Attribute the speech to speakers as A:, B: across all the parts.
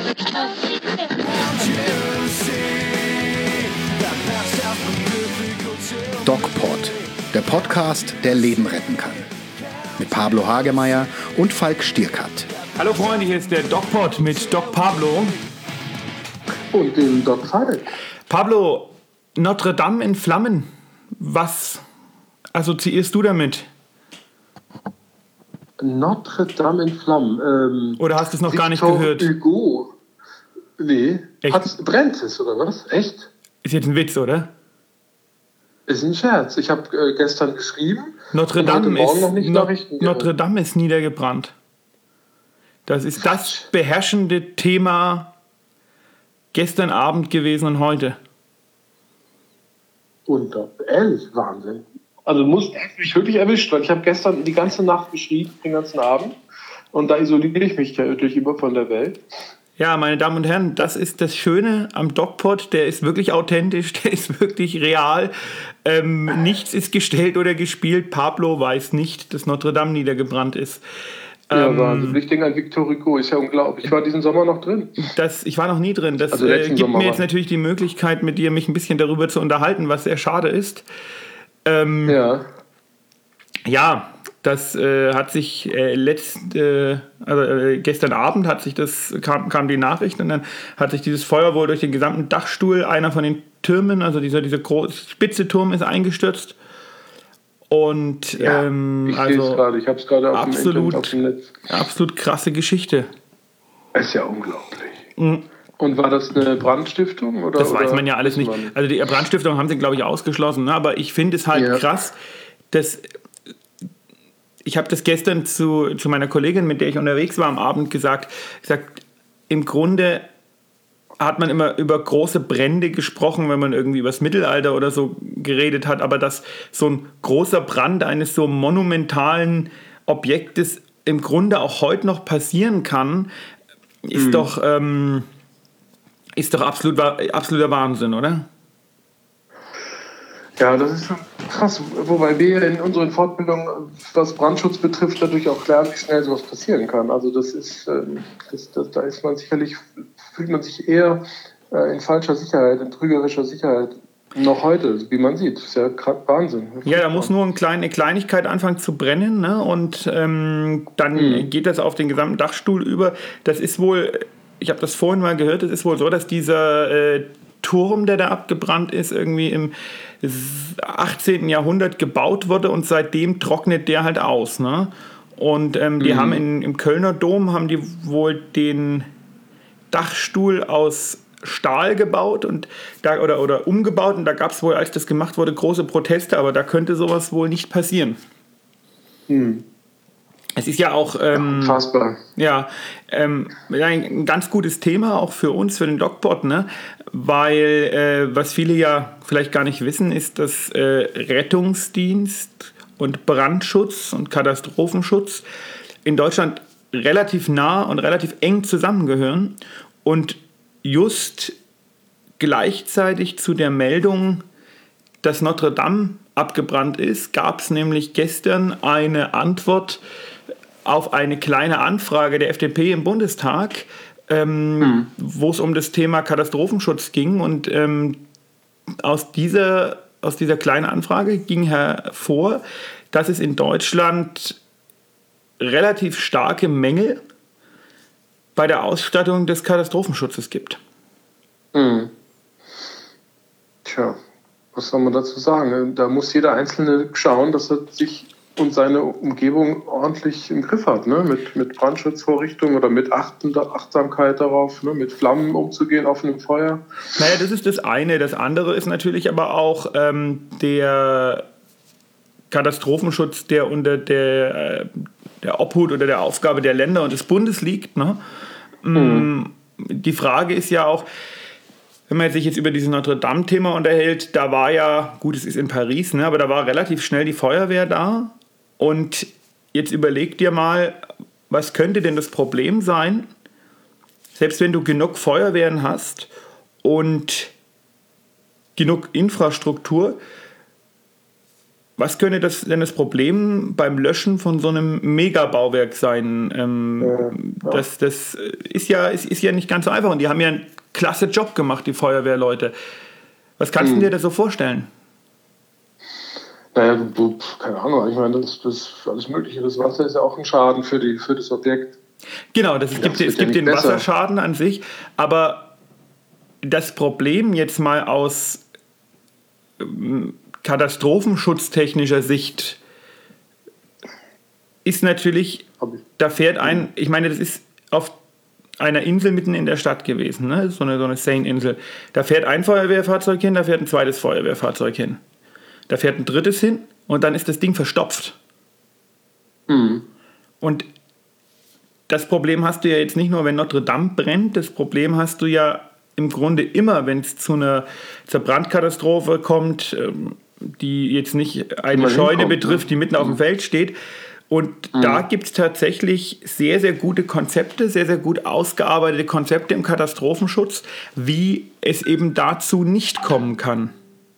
A: DocPod, der Podcast, der Leben retten kann. Mit Pablo Hagemeyer und Falk Stierkat.
B: Hallo Freunde, hier ist der DocPod mit Doc Pablo.
C: Und dem Doc Falk.
B: Pablo, Notre Dame in Flammen. Was assoziierst du damit?
C: Notre Dame in Flammen.
B: Oder hast du es noch gar nicht
C: Victor
B: gehört?
C: Hugo. Nee.
B: Echt?
C: Brennt es, oder was? Echt?
B: Ist jetzt ein Witz, oder?
C: Ist ein Scherz. Ich habe gestern geschrieben.
B: Notre
C: und heute
B: Dame
C: Morgen noch nicht Nachrichten
B: Notre Dame ist niedergebrannt. Das ist das beherrschende Thema gestern Abend gewesen und heute.
C: Und ehrlich, Wahnsinn. Also muss mich wirklich erwischt, weil ich habe gestern die ganze Nacht geschrieben, den ganzen Abend. Und da isoliere ich mich ja wirklich immer von der Welt.
B: Ja, meine Damen und Herren, das ist das Schöne am DocPod. Der ist wirklich authentisch, der ist wirklich real. Nichts ist gestellt oder gespielt. Pablo weiß nicht, dass Notre Dame niedergebrannt ist.
C: Ja, Wahnsinn. Ich denke an Victor Hugo, ist ja unglaublich. Ich war diesen Sommer noch drin.
B: Ich war noch nie drin. Das
C: Also
B: gibt mir jetzt natürlich die Möglichkeit, mit dir mich ein bisschen darüber zu unterhalten, was sehr schade ist. Ja, das hat sich gestern Abend kam die Nachricht und dann hat sich dieses Feuer wohl durch den gesamten Dachstuhl, einer von den Türmen, also dieser große spitze Turm ist eingestürzt. Und
C: ich sehe es gerade, ich habe es gerade auf dem Netz.
B: Absolut krasse Geschichte.
C: Ist ja unglaublich. Mhm. Und war das eine Brandstiftung? Oder,
B: das weiß man ja alles nicht. Also die Brandstiftung haben sie, glaube ich, ausgeschlossen. Ne? Aber ich finde es halt krass, dass... Ich habe das gestern zu meiner Kollegin, mit der ich unterwegs war am Abend, gesagt, im Grunde hat man immer über große Brände gesprochen, wenn man irgendwie über das Mittelalter oder so geredet hat, aber dass so ein großer Brand eines so monumentalen Objektes im Grunde auch heute noch passieren kann, ist doch absoluter Wahnsinn, oder?
C: Ja, das ist schon krass, wobei wir in unseren Fortbildungen, was Brandschutz betrifft, dadurch auch lernen, wie schnell sowas passieren kann. Also das ist, da ist man sicherlich, fühlt man sich eher in falscher Sicherheit, in trügerischer Sicherheit. Noch heute, wie man sieht, ist ja gerade Wahnsinn.
B: Ja, da muss nur eine Kleinigkeit anfangen zu brennen, ne? Und dann geht das auf den gesamten Dachstuhl über. Das ist wohl, ich habe das vorhin mal gehört, es ist wohl so, dass dieser Turm, der da abgebrannt ist, irgendwie im 18. Jahrhundert gebaut wurde und seitdem trocknet der halt aus. Ne? Und die haben im Kölner Dom haben die wohl den Dachstuhl aus Stahl gebaut und oder umgebaut und da gab es wohl, als das gemacht wurde, große Proteste, aber da könnte sowas wohl nicht passieren. Es ist ja auch
C: unfassbar.
B: Ein ganz gutes Thema, auch für uns, für den DocPod, ne? Weil was viele ja vielleicht gar nicht wissen, ist, dass Rettungsdienst und Brandschutz und Katastrophenschutz in Deutschland relativ nah und relativ eng zusammengehören und just gleichzeitig zu der Meldung, dass Notre Dame abgebrannt ist, gab es nämlich gestern eine Antwort auf eine kleine Anfrage der FDP im Bundestag, wo es um das Thema Katastrophenschutz ging. Und aus dieser kleinen Anfrage ging hervor, dass es in Deutschland relativ starke Mängel bei der Ausstattung des Katastrophenschutzes gibt.
C: Tja, was soll man dazu sagen? Da muss jeder Einzelne schauen, dass er sich und seine Umgebung ordentlich im Griff hat, ne? Mit Brandschutzvorrichtungen oder mit Achtsamkeit darauf, ne? Mit Flammen umzugehen, offenem Feuer.
B: Naja, das ist das eine. Das andere ist natürlich aber auch der Katastrophenschutz, der unter der Obhut oder der Aufgabe der Länder und des Bundes liegt. Ne? Die Frage ist ja auch, wenn man sich jetzt über dieses Notre Dame-Thema unterhält, da war ja, gut, es ist in Paris, ne, aber da war relativ schnell die Feuerwehr da. Und jetzt überleg dir mal, was könnte denn das Problem sein, selbst wenn du genug Feuerwehren hast und genug Infrastruktur, was könnte denn das Problem beim Löschen von so einem Megabauwerk sein? Das ist ja nicht ganz so einfach und die haben ja einen klasse Job gemacht, die Feuerwehrleute. Was kannst du dir da so vorstellen?
C: Naja, keine Ahnung, ich meine, das alles Mögliche. Das Wasser ist ja auch ein Schaden für das Objekt.
B: Genau, es gibt den Wasserschaden an sich, aber das Problem jetzt mal aus katastrophenschutztechnischer Sicht ist natürlich, da fährt ich meine, das ist auf einer Insel mitten in der Stadt gewesen, ne? So eine Seine-Insel. Da fährt ein Feuerwehrfahrzeug hin, da fährt ein zweites Feuerwehrfahrzeug hin. Da fährt ein drittes hin und dann ist das Ding verstopft.
C: Mhm.
B: Und das Problem hast du ja jetzt nicht nur, wenn Notre Dame brennt, das Problem hast du ja im Grunde immer, wenn es zur Brandkatastrophe kommt, die jetzt nicht eine Scheune betrifft, die mitten auf dem Feld steht. Und da gibt es tatsächlich sehr, sehr gute Konzepte, sehr, sehr gut ausgearbeitete Konzepte im Katastrophenschutz, wie es eben dazu nicht kommen kann.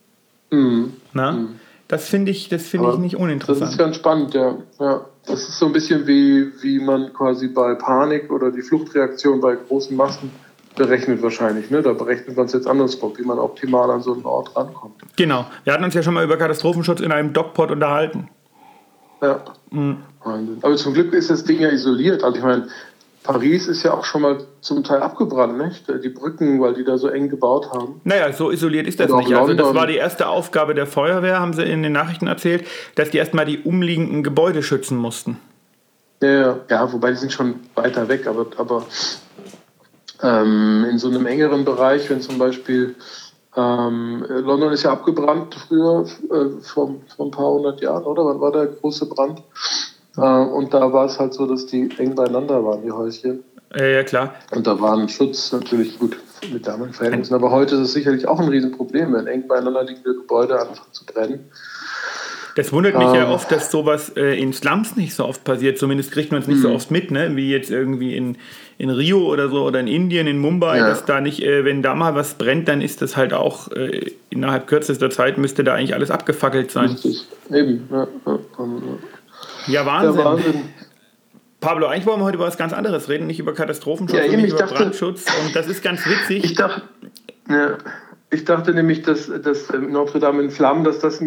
B: Das finde ich nicht uninteressant.
C: Das ist ganz spannend, ja. Das ist so ein bisschen wie man quasi bei Panik oder die Fluchtreaktion bei großen Massen berechnet wahrscheinlich. Ne? Da berechnet man es jetzt andersrum, wie man optimal an so einen Ort rankommt.
B: Genau. Wir hatten uns ja schon mal über Katastrophenschutz in einem DocPod unterhalten.
C: Ja. Aber zum Glück ist das Ding ja isoliert. Also ich meine, Paris ist ja auch schon mal zum Teil abgebrannt, nicht? Die Brücken, weil die da so eng gebaut haben.
B: Naja, so isoliert ist das nicht. Also das war die erste Aufgabe der Feuerwehr, haben sie in den Nachrichten erzählt, dass die erstmal die umliegenden Gebäude schützen mussten.
C: Ja, wobei die sind schon weiter weg, aber in so einem engeren Bereich, wenn zum Beispiel London ist ja abgebrannt früher, vor ein paar hundert Jahren, oder? Wann war der große Brand? Und da war es halt so, dass die eng beieinander waren, die Häuschen.
B: Ja, klar.
C: Und da war ein Schutz natürlich gut mit damaligen Verhältnissen. Aber heute ist es sicherlich auch ein Riesenproblem, wenn eng beieinander liegende Gebäude anfangen zu brennen.
B: Das wundert mich ja oft, dass sowas in Slums nicht so oft passiert. Zumindest kriegt man es nicht so oft mit, ne? Wie jetzt irgendwie in Rio oder so oder in Indien, in Mumbai, dass da nicht, wenn da mal was brennt, dann ist das halt auch innerhalb kürzester Zeit müsste da eigentlich alles abgefackelt sein.
C: Richtig, eben.
B: Ja, Wahnsinn. Pablo, eigentlich wollen wir heute über was ganz anderes reden, nicht über Katastrophenschutz und nicht über Brandschutz. Und das ist ganz witzig.
C: Ich dachte nämlich, dass Notre Dame in Flammen, dass das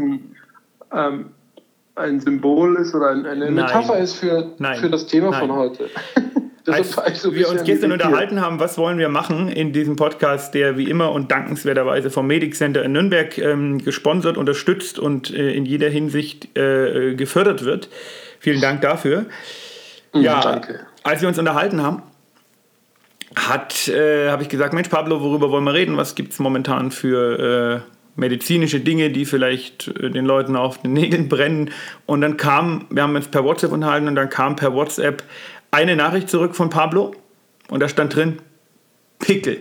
C: ein Symbol ist oder eine Metapher ist für das Thema von heute.
B: Als wir uns gestern unterhalten haben, was wollen wir machen in diesem Podcast, der wie immer und dankenswerterweise vom Medic Center in Nürnberg gesponsert, unterstützt und in jeder Hinsicht gefördert wird. Vielen Dank dafür. Ja, danke. Als wir uns unterhalten haben, habe ich gesagt, Mensch Pablo, worüber wollen wir reden? Was gibt es momentan für medizinische Dinge, die vielleicht den Leuten auf den Nägeln brennen? Und dann wir haben uns per WhatsApp unterhalten und dann kam per WhatsApp eine Nachricht zurück von Pablo und da stand drin, Pickel.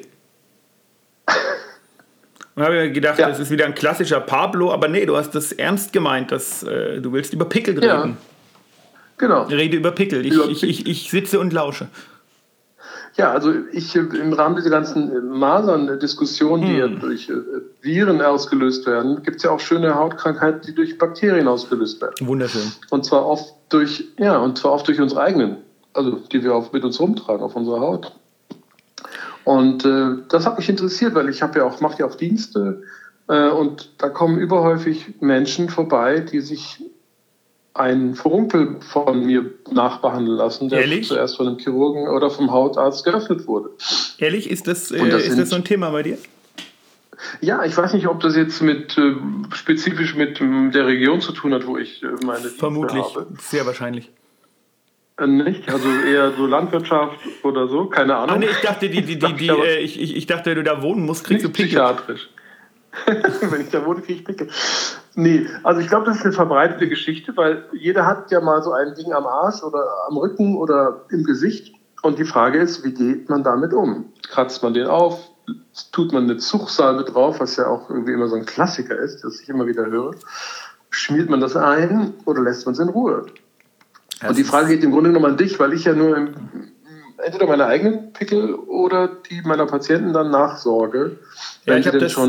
B: Und da habe ich mir gedacht, das ist wieder ein klassischer Pablo, aber nee, du hast das ernst gemeint, dass du willst über Pickel reden.
C: Ja, genau.
B: Rede über Pickel. Ich sitze und lausche.
C: Ja, also im Rahmen dieser ganzen Masern-Diskussion, die ja durch Viren ausgelöst werden, gibt es ja auch schöne Hautkrankheiten, die durch Bakterien ausgelöst werden.
B: Wunderschön.
C: Und zwar oft durch unsere eigenen, also die wir mit uns rumtragen auf unserer Haut. Und das hat mich interessiert, weil ich mache ja auch Dienste und da kommen überhäufig Menschen vorbei, die sich einen Furunkel von mir nachbehandeln lassen, der zuerst von einem Chirurgen oder vom Hautarzt geöffnet wurde.
B: Ehrlich? Ist das so ein Thema bei dir?
C: Ja, ich weiß nicht, ob das jetzt spezifisch mit der Region zu tun hat, wo ich meine Dienste
B: vermutlich,
C: habe.
B: Sehr wahrscheinlich.
C: Nicht? Also eher so Landwirtschaft oder so, keine Ahnung.
B: Nee, ich dachte, ich dachte, wenn du da wohnen musst, kriegst du Pickel.
C: Psychiatrisch. Wenn ich da wohne, kriege ich Pickel. Nee, also ich glaube, das ist eine verbreitete Geschichte, weil jeder hat ja mal so ein Ding am Arsch oder am Rücken oder im Gesicht. Und die Frage ist, wie geht man damit um? Kratzt man den auf? Tut man eine Zuchsalbe drauf, was ja auch irgendwie immer so ein Klassiker ist, das ich immer wieder höre? Schmiert man das ein oder lässt man es in Ruhe? Und die Frage geht im Grunde genommen an dich, weil ich ja nur entweder meine eigenen Pickel oder die meiner Patienten dann nachsorge, wenn sie denn schon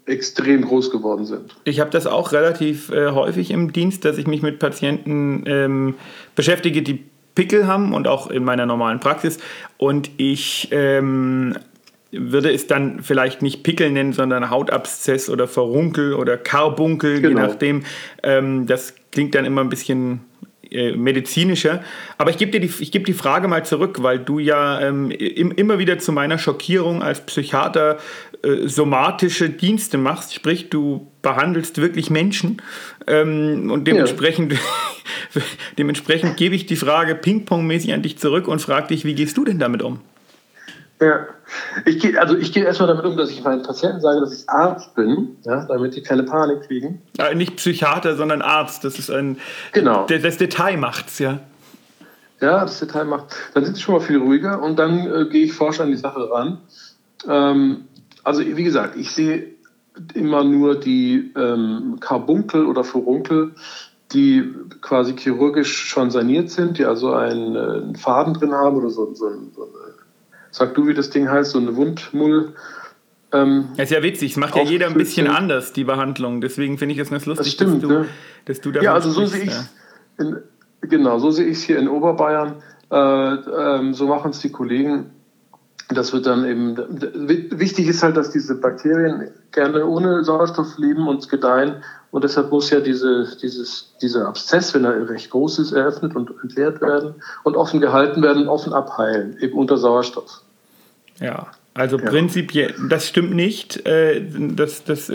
C: extrem groß geworden sind.
B: Ich habe das auch relativ häufig im Dienst, dass ich mich mit Patienten beschäftige, die Pickel haben und auch in meiner normalen Praxis. Und ich würde es dann vielleicht nicht Pickel nennen, sondern Hautabszess oder Verunkel oder Karbunkel, je nachdem. Das klingt dann immer ein bisschen medizinischer. Aber ich gebe die Frage mal zurück, weil du ja immer wieder zu meiner Schockierung als Psychiater somatische Dienste machst, sprich du behandelst wirklich Menschen und dementsprechend, dementsprechend gebe ich die Frage ping-pong-mäßig an dich zurück und frage dich, wie gehst du denn damit um?
C: Ja, ich gehe erstmal damit um, dass ich meinen Patienten sage, dass ich Arzt bin, ja, damit die keine Panik kriegen.
B: Nicht Psychiater, sondern Arzt. Das ist
C: genau.
B: Das Detail macht's, ja.
C: Ja, das Detail macht. Dann sind sie schon mal viel ruhiger und dann gehe ich forsch an die Sache ran. Also wie gesagt, ich sehe immer nur die Karbunkel oder Furunkel, die quasi chirurgisch schon saniert sind, die also einen Faden drin haben oder so eine, sag du, wie das Ding heißt, so eine Wundmull.
B: Das ist ja witzig, es macht ja jeder ein bisschen anders, die Behandlung. Deswegen finde ich das ganz lustig,
C: das stimmt,
B: dass du davon
C: ja, also so sehe ich so sehe ich es hier in Oberbayern. So machen es die Kollegen. Das wird dann eben, wichtig ist halt, dass diese Bakterien gerne ohne Sauerstoff leben und gedeihen. Und deshalb muss ja dieser Abszess, wenn er recht groß ist, eröffnet und entleert werden und offen gehalten werden, offen abheilen, eben unter Sauerstoff.
B: Ja, also prinzipiell, das stimmt nicht. Das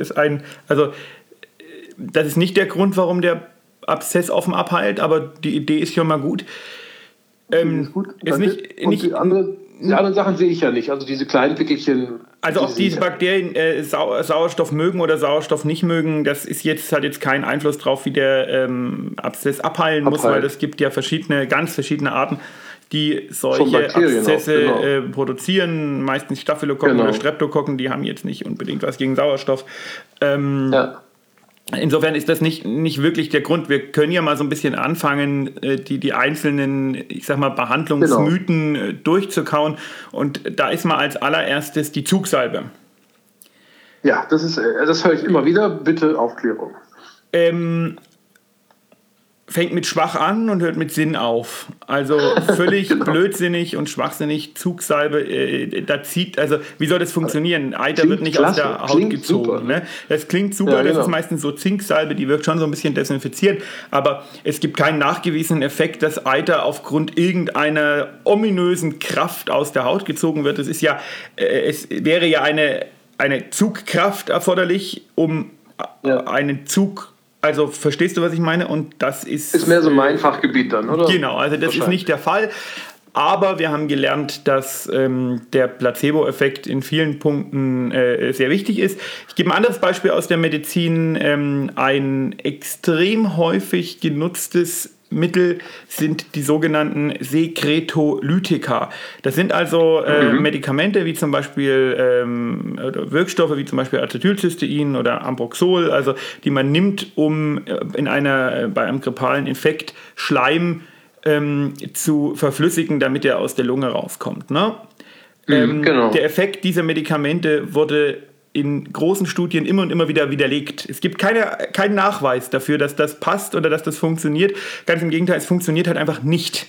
B: ist nicht der Grund, warum der Abszess offen abheilt, aber die Idee ist schon mal gut.
C: Ist gut. Die anderen Sachen sehe ich ja nicht, also diese kleinen Pickelchen.
B: Also ob diese Bakterien Sauerstoff mögen oder Sauerstoff nicht mögen, hat jetzt keinen Einfluss drauf, wie der Abszess abheilen muss, weil es gibt ja ganz verschiedene Arten, die solche Abszesse produzieren, meistens Staphylokokken oder Streptokokken, die haben jetzt nicht unbedingt was gegen Sauerstoff. Insofern ist das nicht wirklich der Grund. Wir können ja mal so ein bisschen anfangen, die einzelnen, ich sag mal, Behandlungsmythen durchzukauen. Und da ist mal als allererstes die Zugsalbe.
C: Ja, das höre ich immer wieder. Bitte Aufklärung.
B: Fängt mit schwach an und hört mit Sinn auf. Also völlig blödsinnig und schwachsinnig. Zugsalbe, wie soll das funktionieren? Eiter wird nicht aus der Haut gezogen. Super, ne? Das klingt super, das ist meistens so Zinksalbe, die wirkt schon so ein bisschen desinfizierend, aber es gibt keinen nachgewiesenen Effekt, dass Eiter aufgrund irgendeiner ominösen Kraft aus der Haut gezogen wird. Es wäre ja eine Zugkraft erforderlich, um einen Zug. Also verstehst du, was ich meine? Und das ist
C: mehr so mein Fachgebiet dann, oder?
B: Genau, also das ist nicht der Fall. Aber wir haben gelernt, dass der Placebo-Effekt in vielen Punkten sehr wichtig ist. Ich gebe ein anderes Beispiel aus der Medizin. Ein extrem häufig genutztes Mittel sind die sogenannten Sekretolytika. Das sind also Medikamente wie zum Beispiel oder Wirkstoffe wie zum Beispiel Acetylcystein oder Ambroxol, also die man nimmt, um bei einem grippalen Infekt Schleim zu verflüssigen, damit er aus der Lunge rauskommt. Ne? Genau. Der Effekt dieser Medikamente wurde in großen Studien immer und immer wieder widerlegt. Es gibt keinen Nachweis dafür, dass das passt oder dass das funktioniert. Ganz im Gegenteil, es funktioniert halt einfach nicht.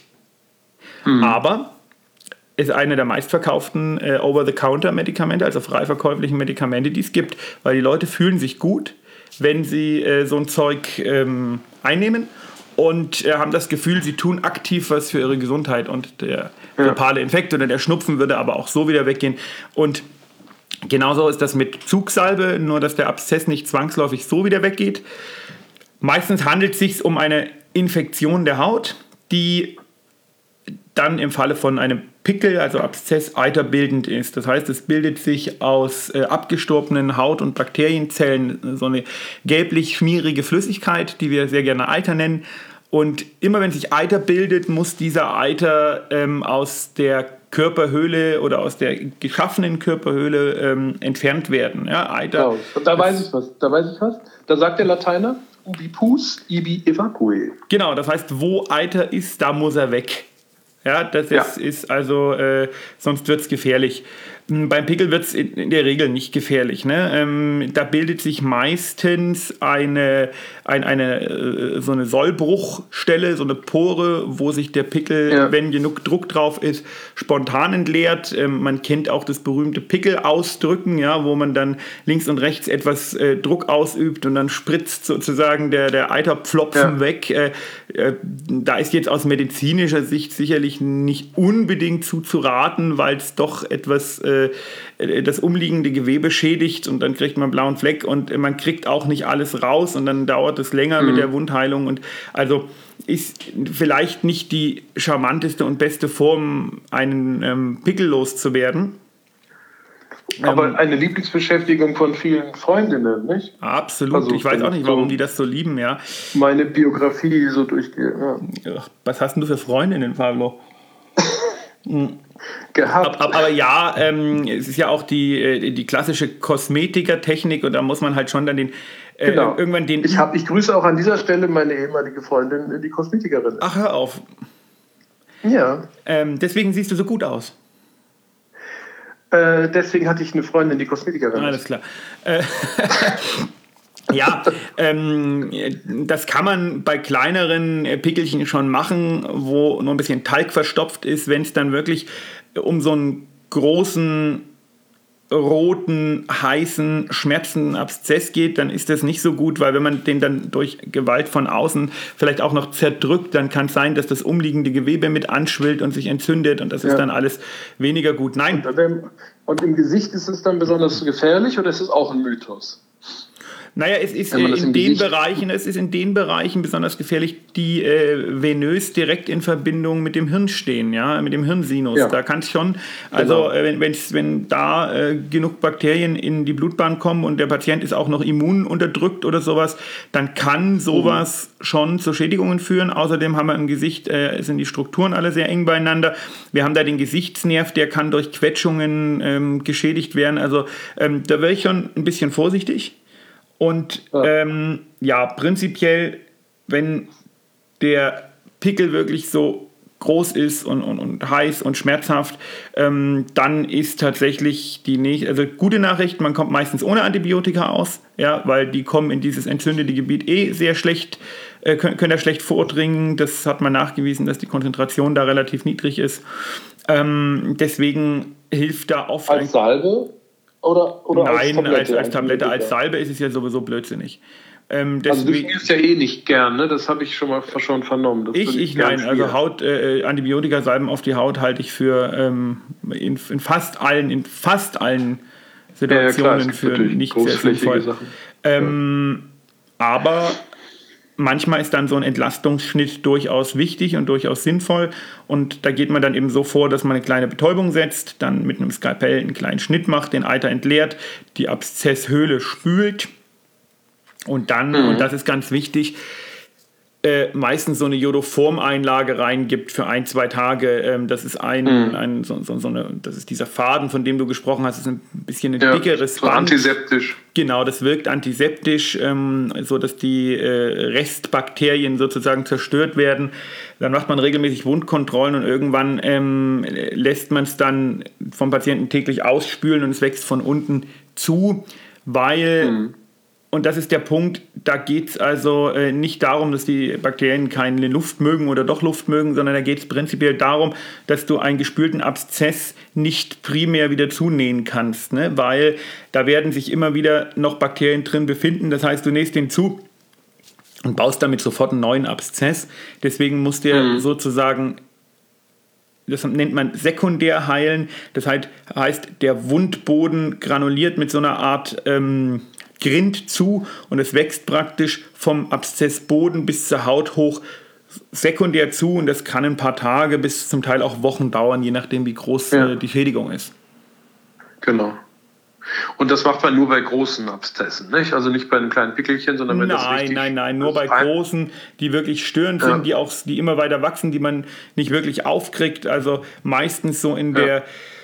B: Aber es ist eine der meistverkauften Over-the-Counter-Medikamente, also frei verkäuflichen Medikamente, die es gibt, weil die Leute fühlen sich gut, wenn sie so ein Zeug einnehmen und haben das Gefühl, sie tun aktiv was für ihre Gesundheit und der grippale Infekt oder der Schnupfen würde aber auch so wieder weggehen. Und genauso ist das mit Zugsalbe, nur dass der Abszess nicht zwangsläufig so wieder weggeht. Meistens handelt es sich um eine Infektion der Haut, die dann im Falle von einem Pickel, also Abszess, eiterbildend ist. Das heißt, es bildet sich aus abgestorbenen Haut- und Bakterienzellen so eine gelblich-schmierige Flüssigkeit, die wir sehr gerne Eiter nennen. Und immer wenn sich Eiter bildet, muss dieser Eiter aus der Körperhöhle oder aus der geschaffenen Körperhöhle entfernt werden. Ja, Eiter.
C: Genau. Da weiß ich was. Da sagt der Lateiner, ubi pus, ibi evacue.
B: Genau, das heißt, wo Eiter ist, da muss er weg. Ja, das ist also, sonst wird es gefährlich. Beim Pickel wird es in der Regel nicht gefährlich. Ne? Da bildet sich meistens so eine Sollbruchstelle, so eine Pore, wo sich der Pickel, wenn genug Druck drauf ist, spontan entleert. Man kennt auch das berühmte Pickelausdrücken, ja, wo man dann links und rechts etwas Druck ausübt und dann spritzt sozusagen der Eiterpflopfen weg. Da ist jetzt aus medizinischer Sicht sicherlich nicht unbedingt zuzuraten, weil es doch etwas das umliegende Gewebe schädigt und dann kriegt man einen blauen Fleck und man kriegt auch nicht alles raus und dann dauert es länger mit der Wundheilung und also ist vielleicht nicht die charmanteste und beste Form, einen Pickel loszuwerden.
C: Aber eine Lieblingsbeschäftigung von vielen Freundinnen, nicht?
B: Absolut. Also, ich weiß auch nicht, warum die das so lieben, ja.
C: Meine Biografie so durchgehe, ja.
B: Was hast denn du für Freundinnen, Pablo?
C: Gehabt.
B: Aber ja, es ist ja auch die klassische Kosmetikertechnik und da muss man halt schon dann irgendwann den...
C: Ich grüße auch an dieser Stelle meine ehemalige Freundin, die Kosmetikerin.
B: Ach, hör auf.
C: Ja.
B: Deswegen siehst du so gut aus.
C: Deswegen hatte ich eine Freundin, die Kosmetikerin ist.
B: Alles klar. Ja, das kann man bei kleineren Pickelchen schon machen, wo nur ein bisschen Talg verstopft ist. Wenn es dann wirklich um so einen großen, roten, heißen, schmerzenden Abszess geht, dann ist das nicht so gut, weil wenn man den dann durch Gewalt von außen vielleicht auch noch zerdrückt, dann kann es sein, dass das umliegende Gewebe mit anschwillt und sich entzündet und das ist dann alles weniger gut. Nein.
C: Und im Gesicht ist es dann besonders gefährlich oder ist es auch ein Mythos?
B: Naja, es ist in den Bereichen besonders gefährlich, die venös direkt in Verbindung mit dem Hirn stehen, ja, mit dem Hirnsinus. Ja. Da kann es schon, also wenn da genug Bakterien in die Blutbahn kommen und der Patient ist auch noch immununterdrückt oder sowas, dann kann sowas schon zu Schädigungen führen. Außerdem haben wir im Gesicht, sind die Strukturen alle sehr eng beieinander. Wir haben da den Gesichtsnerv, der kann durch Quetschungen geschädigt werden. Also da wäre ich schon ein bisschen vorsichtig. Und prinzipiell, wenn der Pickel wirklich so groß ist und heiß und schmerzhaft, dann ist tatsächlich gute Nachricht, man kommt meistens ohne Antibiotika aus, ja, weil die kommen in dieses entzündete Gebiet sehr schlecht, können da schlecht vordringen. Das hat man nachgewiesen, dass die Konzentration da relativ niedrig ist. Deswegen hilft da oft...
C: Als Salbe? Oder
B: nein, als Tablette, als Salbe ist es ja sowieso blödsinnig.
C: Also du schmierst ja nicht gern, ne? Das habe ich schon vernommen.
B: Also Antibiotika-Salben auf die Haut halte ich für in fast allen Situationen für nicht sehr sinnvoll. Aber manchmal ist dann so ein Entlastungsschnitt durchaus wichtig und durchaus sinnvoll und da geht man dann eben so vor, dass man eine kleine Betäubung setzt, dann mit einem Skalpell einen kleinen Schnitt macht, den Eiter entleert, die Abszesshöhle spült und dann, und das ist ganz wichtig, meistens so eine Jodoform-Einlage reingibt für 1-2 Tage. Das ist das ist dieser Faden, von dem du gesprochen hast, das ist ein bisschen ein dickeres
C: so Band. Antiseptisch.
B: Genau, das wirkt antiseptisch, so dass die Restbakterien sozusagen zerstört werden. Dann macht man regelmäßig Wundkontrollen und irgendwann lässt man es dann vom Patienten täglich ausspülen und es wächst von unten zu, weil... Und das ist der Punkt, da geht es also nicht darum, dass die Bakterien keine Luft mögen oder doch Luft mögen, sondern da geht es prinzipiell darum, dass du einen gespülten Abszess nicht primär wieder zunähen kannst, ne? Weil da werden sich immer wieder noch Bakterien drin befinden. Das heißt, du nähst den zu und baust damit sofort einen neuen Abszess. Deswegen musst du sozusagen... Das nennt man sekundär heilen. Das heißt, der Wundboden granuliert mit so einer Art Grind zu und es wächst praktisch vom Abszessboden bis zur Haut hoch sekundär zu und das kann ein paar Tage bis zum Teil auch Wochen dauern, je nachdem wie groß die Schädigung ist.
C: Genau. Und das macht man nur bei großen Abszessen, nicht? Also nicht bei einem kleinen Pickelchen, sondern wenn das richtig...
B: Nein, nur bei großen, die wirklich störend sind, die immer weiter wachsen, die man nicht wirklich aufkriegt. Also meistens so in der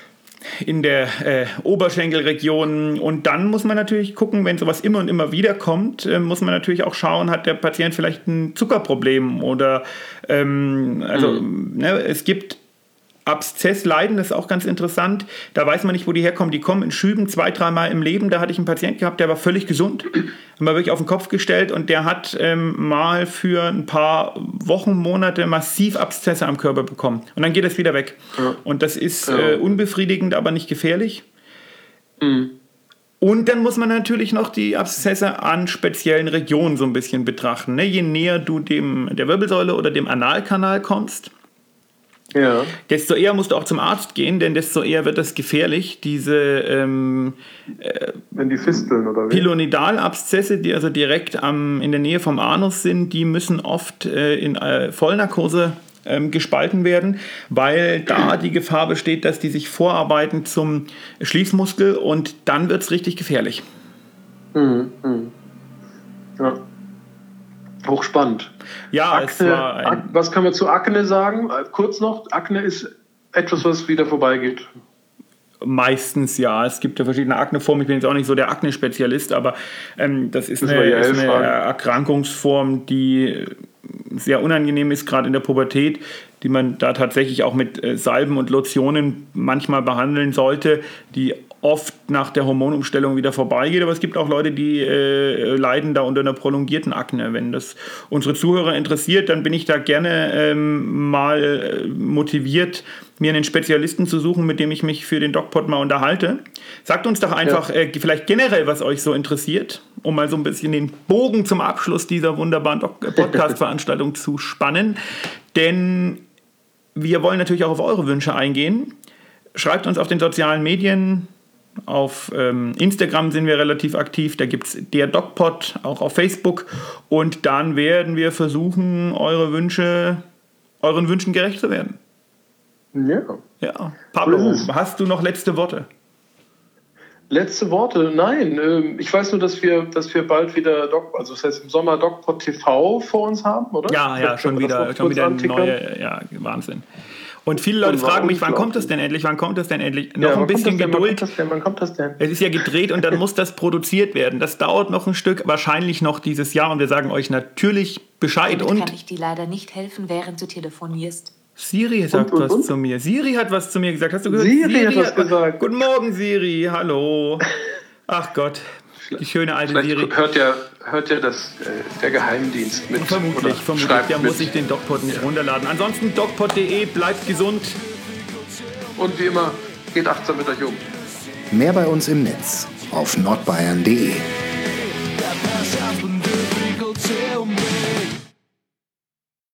B: Oberschenkelregion. Und dann muss man natürlich gucken, wenn sowas immer und immer wieder kommt, muss man natürlich auch schauen, hat der Patient vielleicht ein Zuckerproblem oder es gibt Abszessleiden, das ist auch ganz interessant. Da weiß man nicht, wo die herkommen. Die kommen in Schüben 2-3 Mal im Leben. Da hatte ich einen Patienten gehabt, der war völlig gesund. Haben wir wirklich auf den Kopf gestellt und der hat mal für ein paar Wochen, Monate massiv Abszesse am Körper bekommen. Und dann geht das wieder weg. Ja. Und das ist unbefriedigend, aber nicht gefährlich. Mhm. Und dann muss man natürlich noch die Abszesse an speziellen Regionen so ein bisschen betrachten. Ne? Je näher du der Wirbelsäule oder dem Analkanal kommst, desto eher musst du auch zum Arzt gehen, denn desto eher wird das gefährlich. Diese
C: wenn die Fisteln oder wie?
B: Pilonidalabszesse, die also direkt in der Nähe vom Anus sind, die müssen oft in Vollnarkose gespalten werden, weil da die Gefahr besteht, dass die sich vorarbeiten zum Schließmuskel und dann wird es richtig gefährlich.
C: Ja. Hochspannend.
B: Ja,
C: Akne, was kann man zu Akne sagen? Kurz noch, Akne ist etwas, was wieder vorbeigeht.
B: Meistens ja. Es gibt ja verschiedene Akneformen. Ich bin jetzt auch nicht so der Akne-Spezialist, aber das ist eine Erkrankungsform, die sehr unangenehm ist, gerade in der Pubertät, die man da tatsächlich auch mit Salben und Lotionen manchmal behandeln sollte, die oft nach der Hormonumstellung wieder vorbeigeht. Aber es gibt auch Leute, die leiden da unter einer prolongierten Akne. Wenn das unsere Zuhörer interessiert, dann bin ich da gerne mal motiviert, mir einen Spezialisten zu suchen, mit dem ich mich für den DocPod mal unterhalte. Sagt uns doch einfach vielleicht generell, was euch so interessiert, um mal so ein bisschen den Bogen zum Abschluss dieser wunderbaren Podcast-Veranstaltung zu spannen. Denn wir wollen natürlich auch auf eure Wünsche eingehen. Schreibt uns auf den sozialen Medien. Auf Instagram sind wir relativ aktiv, da gibt es der DocPod, auch auf Facebook. Und dann werden wir versuchen, euren Wünschen gerecht zu werden. Ja. Pablo, hast du noch letzte Worte?
C: Letzte Worte? Nein. Ich weiß nur, dass wir bald wieder das heißt im Sommer DocPod TV vor uns haben, oder?
B: Ja, schon wieder eine neue, Wahnsinn. Und viele Leute fragen mich, wann kommt das denn endlich? Noch ein bisschen Geduld.
C: Wann kommt das denn?
B: Es ist ja gedreht und dann muss das produziert werden. Das dauert noch ein Stück, wahrscheinlich noch dieses Jahr. Und wir sagen euch natürlich Bescheid.
D: Und kann ich dir leider nicht helfen, während du telefonierst.
B: Siri sagt was zu mir. Siri hat was zu mir gesagt. Hast du gehört?
C: Siri hat was gesagt.
B: Guten Morgen, Siri. Hallo. Ach Gott. Die schöne alte Siri.
C: Hört ja der Geheimdienst mit.
B: Vermutlich. Der muss sich den DocPod nicht runterladen. Ansonsten docpod.de, bleibt gesund.
C: Und wie immer, geht achtsam mit euch um.
A: Mehr bei uns im Netz auf nordbayern.de.